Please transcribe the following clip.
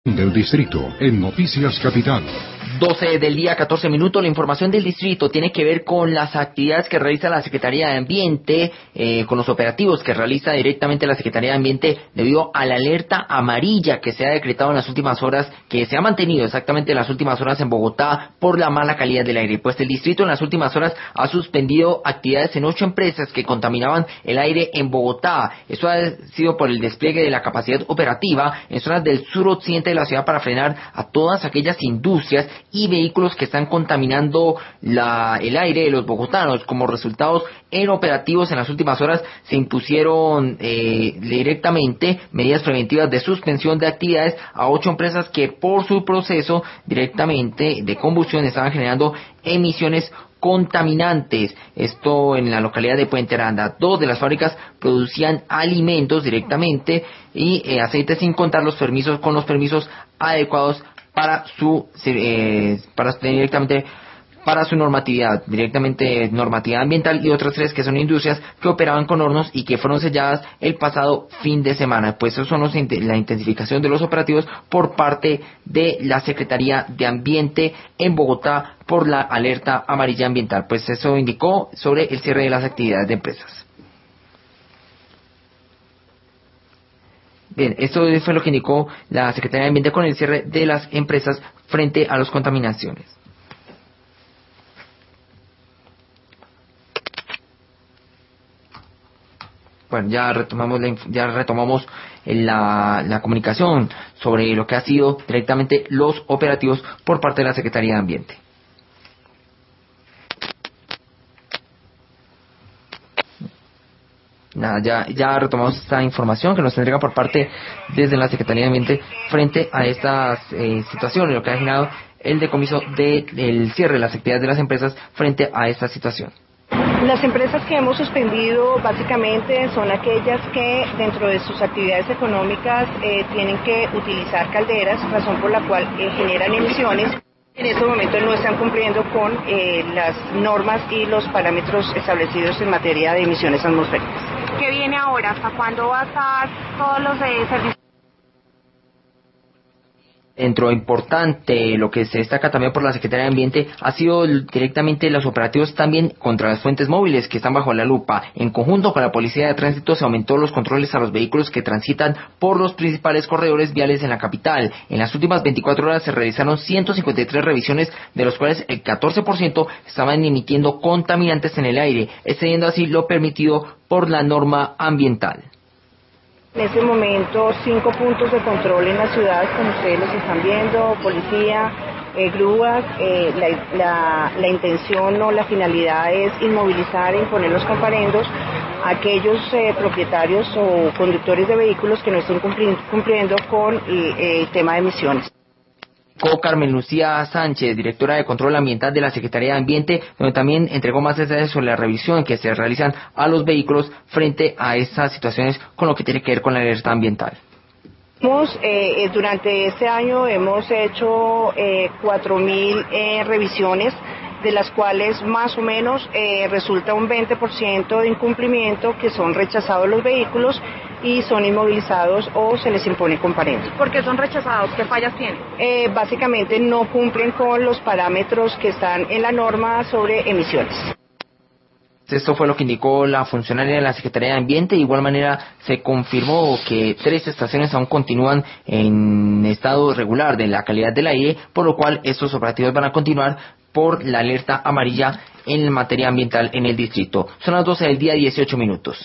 Del distrito en Noticias Capital. 12 del día, 14 minutos. La información del distrito tiene que ver con las actividades que realiza la Secretaría de Ambiente, con los operativos que realiza directamente la Secretaría de Ambiente debido a la alerta amarilla que se ha decretado en las últimas horas, que se ha mantenido exactamente en las últimas horas en Bogotá por la mala calidad del aire. Pues el distrito en las últimas horas ha suspendido actividades en 8 empresas que contaminaban el aire en Bogotá. Eso ha sido por el despliegue de la capacidad operativa en zonas del suroccidente de la ciudad para frenar a todas aquellas industrias y vehículos que están contaminando el aire de los bogotanos. Como resultados en operativos en las últimas horas se impusieron directamente medidas preventivas de suspensión de actividades a 8 empresas que por su proceso directamente de combustión estaban generando emisiones contaminantes. Esto en la localidad de Puente Aranda. 2 de las fábricas producían alimentos directamente y aceite sin contar los permisos con los permisos adecuados para su normatividad, directamente normatividad ambiental, y otras 3 que son industrias que operaban con hornos y que fueron selladas el pasado fin de semana. Pues eso son la intensificación de los operativos por parte de la Secretaría de Ambiente en Bogotá por la alerta amarilla ambiental. Pues eso indicó sobre el cierre de las actividades de empresas. Bien, esto fue lo que indicó la Secretaría de Ambiente con el cierre de las empresas frente a las contaminaciones. Bueno, ya retomamos la comunicación sobre lo que ha sido directamente los operativos por parte de la Secretaría de Ambiente. Nada, ya retomamos esta información que nos entrega por parte desde la Secretaría de Ambiente frente a estas situaciones, lo que ha generado el decomiso del cierre de las actividades de las empresas frente a esta situación. Las empresas que hemos suspendido básicamente son aquellas que dentro de sus actividades económicas tienen que utilizar calderas, razón por la cual generan emisiones. En este momento no están cumpliendo con las normas y los parámetros establecidos en materia de emisiones atmosféricas. ¿Qué viene ahora? ¿Hasta cuándo va a estar todos los servicios? Dentro importante, lo que se destaca también por la Secretaría de Ambiente ha sido directamente los operativos también contra las fuentes móviles que están bajo la lupa. En conjunto con la Policía de Tránsito se aumentó los controles a los vehículos que transitan por los principales corredores viales en la capital. En las últimas 24 horas se realizaron 153 revisiones, de los cuales el 14% estaban emitiendo contaminantes en el aire, excediendo así lo permitido por la norma ambiental. En este momento 5 puntos de control en la ciudad, como ustedes los están viendo, policía, grúas. La intención o la finalidad es inmovilizar e imponer los comparendos a aquellos propietarios o conductores de vehículos que no estén cumpliendo con el tema de emisiones. Carmen Lucía Sánchez, directora de Control Ambiental de la Secretaría de Ambiente, donde también entregó más detalles sobre la revisión que se realizan a los vehículos frente a estas situaciones con lo que tiene que ver con la alerta ambiental. Durante este año hemos hecho 4.000 revisiones, de las cuales más o menos resulta un 20% de incumplimiento, que son rechazados los vehículos y son inmovilizados o se les impone comparendo. ¿Por qué son rechazados? ¿Qué fallas tienen? Básicamente no cumplen con los parámetros que están en la norma sobre emisiones. Esto fue lo que indicó la funcionaria de la Secretaría de Ambiente. De igual manera se confirmó que 3 estaciones aún continúan en estado regular de la calidad del aire, por lo cual estos operativos van a continuar por la alerta amarilla en materia ambiental en el distrito. Son las 12 del día, 18 minutos.